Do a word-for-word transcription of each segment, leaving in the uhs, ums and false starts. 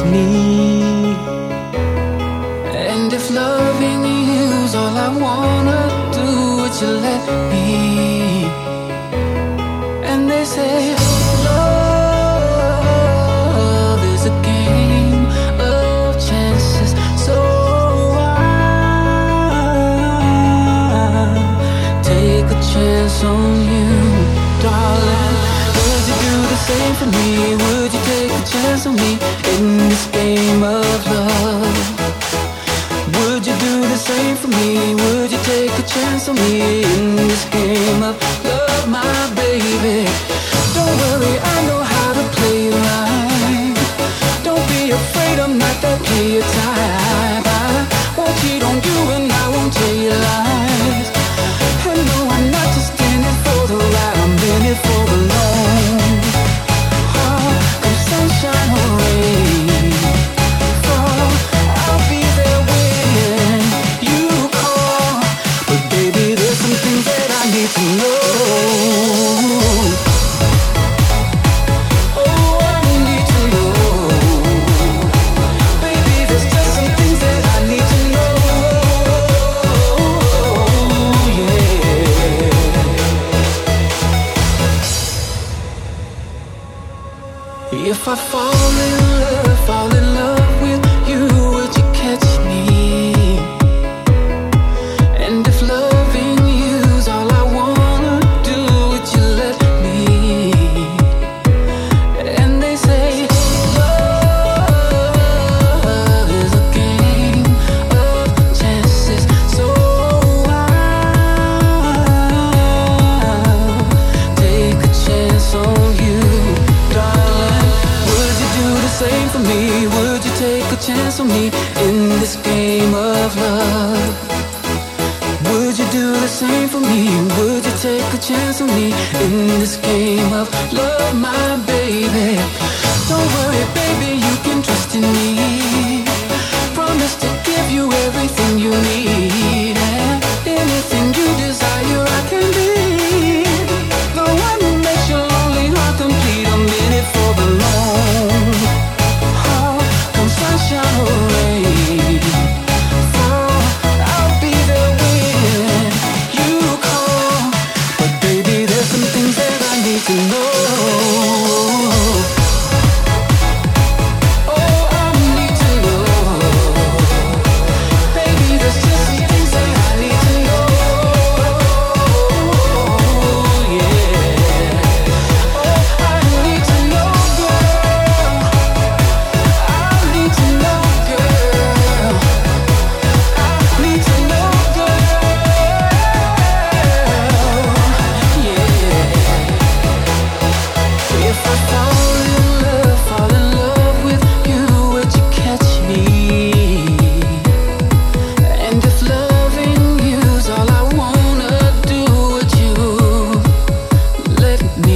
catch me. And if loving you's all I wanna do, would you let me? And they say love is a game of chances, so I'll take a chance on you, darling. Would you do the same for me? Would you take a chance on me in this game of love? Would you do the same for me? Would you take a chance on me in this game of love, my baby? Don't worry, I know how to play you right. Don't be afraid, I'm not that player type. I won't cheat on you and I won't tell you lies. And no, I'm not just in it for the ride, I'm in it for the long. Oh, come sunshine or rain, fall, I'll be there when you call. But baby, there's some things that I need to know. If I fall in love, fall in love with you, would you catch me? And if loving you's all I wanna do, would you let me? And they say love is a game of chances, so I'll take a chance on you, darling. Same for me, would you take a chance on me in this game of love? Would you do the same for me? Would you take a chance on me in this game of love, my baby? Don't worry, baby, you can trust in me. Promise to give you everything you need, and anything you desire I can be. The one who makes your lonely heart complete, I'm in it for the long. Sunshine or rain, fall, I'll be there when you call. But baby, there's some things that I need to know. Oh, I need to know. Baby, there's just some things that I need to know. Yeah. Oh, I need to know, girl. I need to know, girl. I need to know, girl. Yeah. If I fall in love, fall in love with you, would you catch me? And if loving you's all I wanna do, would you let me?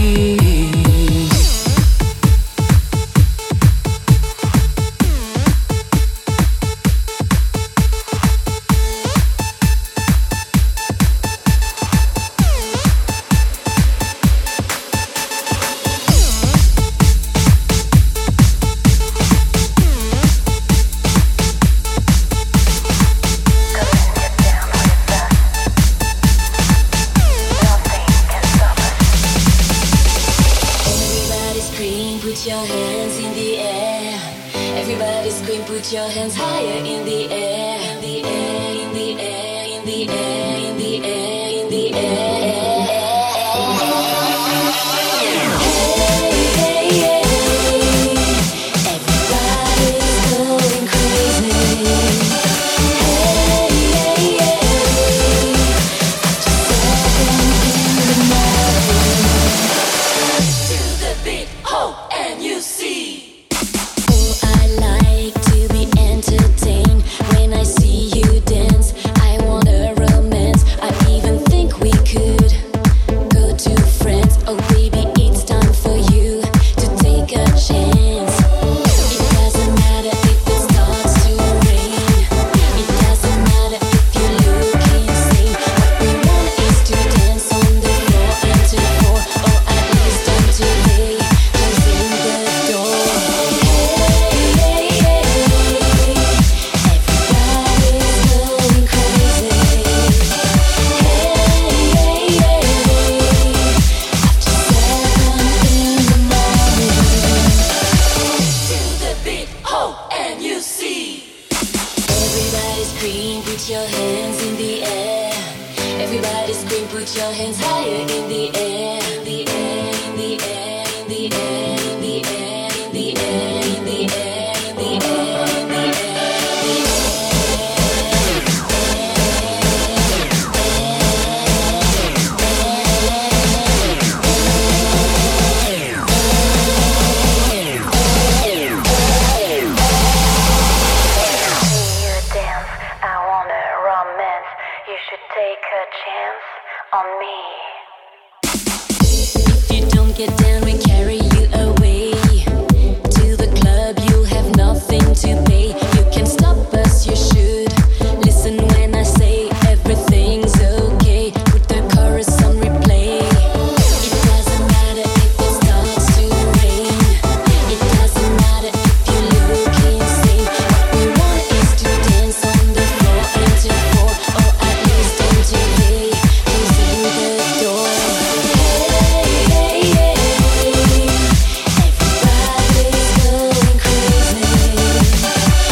Everybody scream, put your hands in the air. Everybody scream, put your hands higher in the air. In the air, in the air, in the air, in the air, in the air. Hey, hey, hey. Everybody's going crazy. Hey, hey, hey. Just second in the night. To the beat, oh, and you see. Oh, I like to be entertained. put your hands in the air. Everybody scream, put your hands higher in the air. The air, in the air, in the air, in the air, in the air, in the air, in the air, in the air. Take a chance on me. If you don't get down, we carry you away. To the club, you'll have nothing to pay. You can stop us, you should. Listen when I say everything's okay. Put the chorus on replay. It doesn't matter if it starts to rain. It doesn't matter if you look insane. What we want is to dance on the floor until four, or at least until hey, who's in the door? Hey, hey, hey, everybody's going crazy.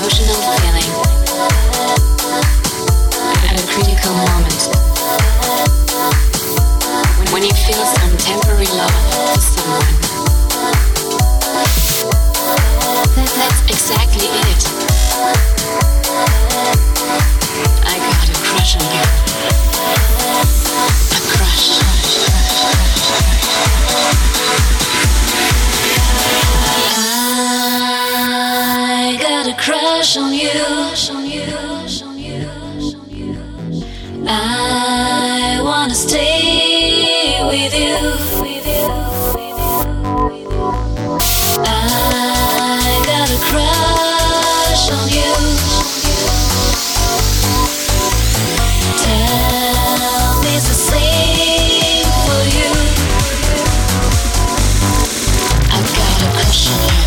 emotional feeling at a critical moment. When you feel some temporary love for someone. That, that's exactly it. I got a crush on you. A crush. I got a crush on you. I wanna stay with you. I got a crush on you. Tell me the same for you. I've got a crush on you.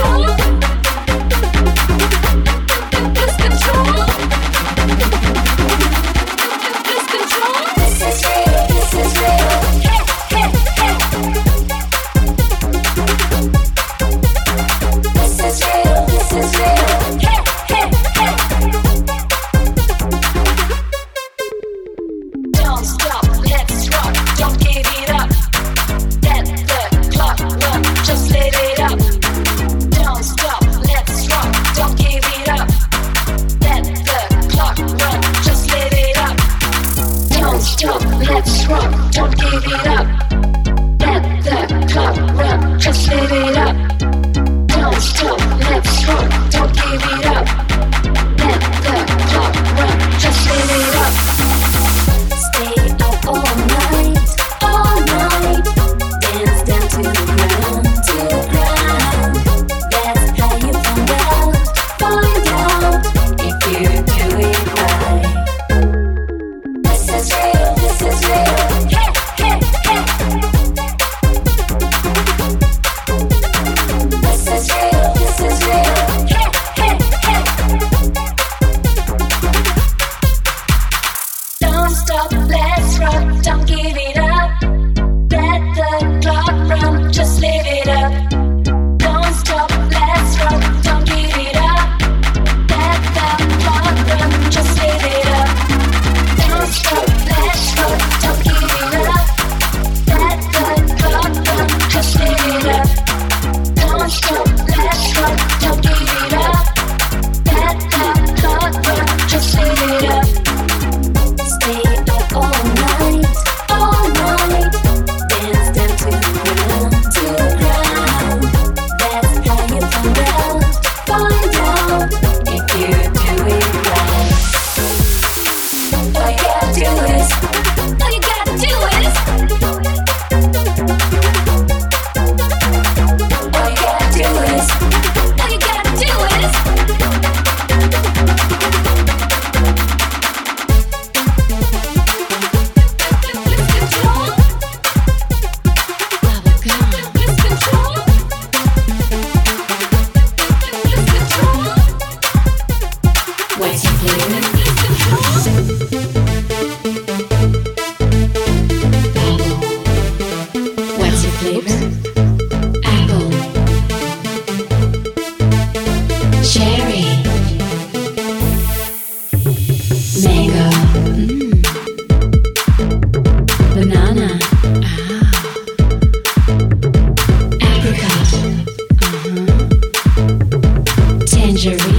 Tangerine.